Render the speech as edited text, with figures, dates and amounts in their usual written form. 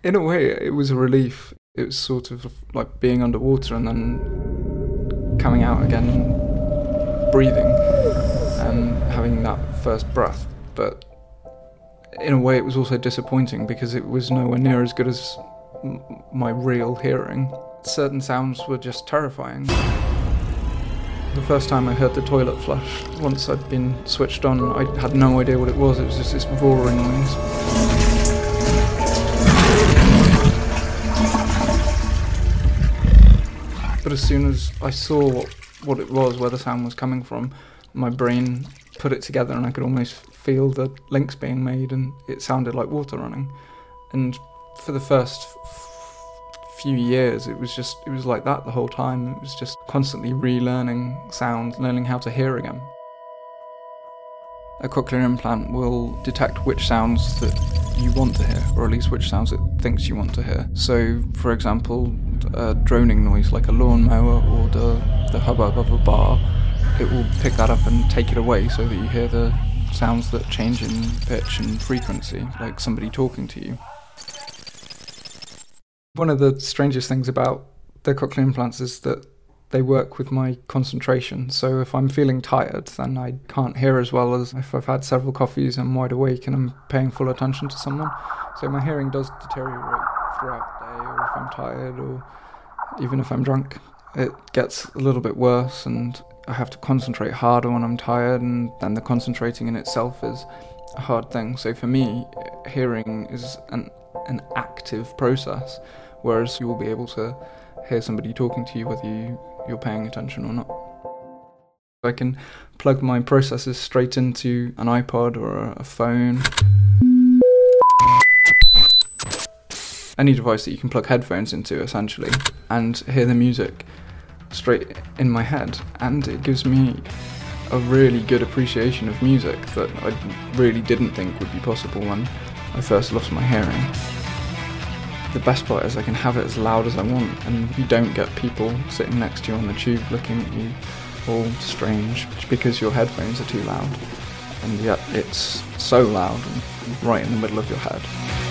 In a way, it was a relief. It was sort of like being underwater and then coming out again, breathing and having that first breath. But in a way, it was also disappointing because it was nowhere near as good as my real hearing. Certain sounds were just terrifying. The first time I heard the toilet flush, once I'd been switched on, I had no idea what it was. It was just this roaring noise. But as soon as I saw what it was, where the sound was coming from, my brain put it together and I could almost feel the links being made, and it sounded like water running. And for the first few years, it was like that the whole time. It was just constantly relearning sound, learning how to hear again. A cochlear implant will detect which sounds that you want to hear, or at least which sounds it thinks you want to hear. So, for example, a droning noise like a lawnmower or the hubbub of a bar, it will pick that up and take it away so that you hear the sounds that change in pitch and frequency, like somebody talking to you. One of the strangest things about the cochlear implants is that they work with my concentration. So if I'm feeling tired, then I can't hear as well as if I've had several coffees and I'm wide awake and I'm paying full attention to someone. So my hearing does deteriorate throughout the day, or if I'm tired, or even if I'm drunk. It gets a little bit worse, and I have to concentrate harder when I'm tired, and then the concentrating in itself is a hard thing. So for me, hearing is an active process, whereas you will be able to hear somebody talking to you whether you're paying attention or not. I can plug my processors straight into an iPod or a phone. Any device that you can plug headphones into, essentially, and hear the music straight in my head. And it gives me a really good appreciation of music that I really didn't think would be possible when I first lost my hearing. The best part is I can have it as loud as I want, and you don't get people sitting next to you on the tube looking at you all strange because your headphones are too loud, and yet it's so loud and right in the middle of your head.